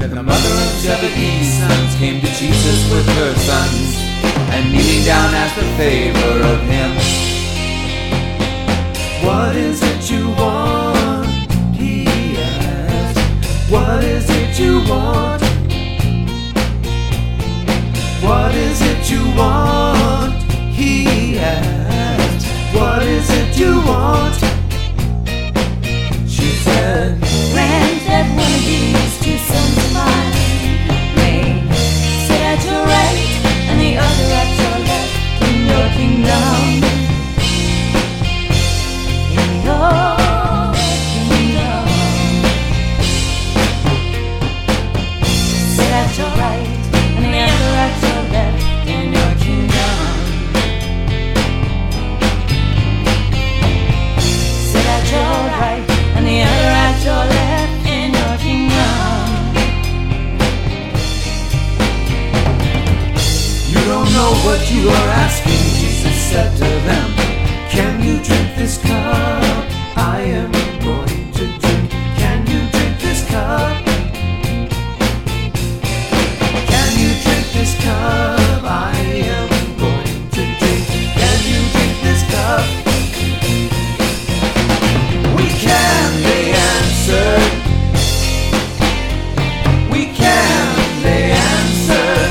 that the mother of Zebedee's sons came to Jesus with her sons, and kneeling down asked a favor of him. What is it you want? He asked. What is it you want? What is it you want? He asked. What is it you want? She said, grant that one of these two sons of mine may sit at your right and the other at your left in your kingdom. In your kingdom. Sit at your right and the other at your left in your kingdom. Sit at your right and the other at your left in your kingdom. you don't know what you are asking, Jesus said to them. Can you drink this cup I am going to drink? Can you drink this cup? Can you drink this cup I am going to drink? Can you drink this cup? We can, they answered. We can, they answered.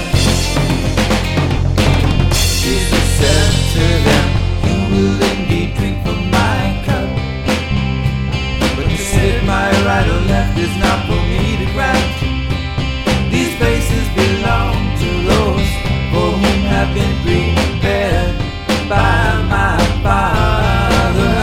Jesus said to them, you will indeed drink from my cup, but to sit at my right or left is not for me to grant. These places belong to those for whom have been prepared by my Father.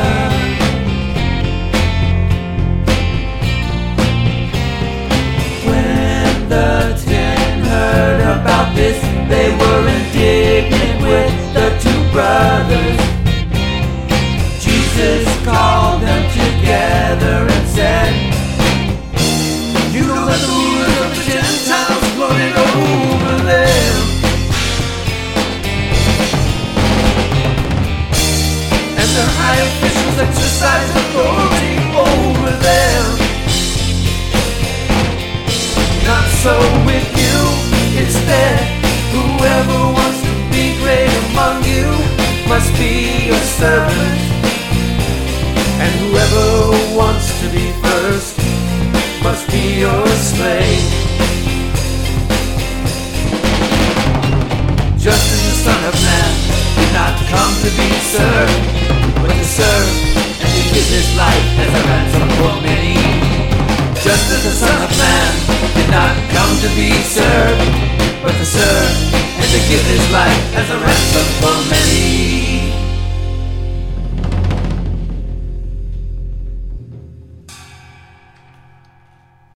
When the 10 heard about this, they were indignant with the two brothers. Jesus called them together and said, you know that the rulers of the Gentiles gloated over them, and their high officials exercised authority over them. Not so with you. Instead, whoever wants to be great among you must be your servant, and whoever wants to be first must be your slave. Just as the Son of Man did not come to be served, but to serve and to give his life as a ransom for many. Just as the Son of Man did not come to be served, but to serve and to give his life as a ransom for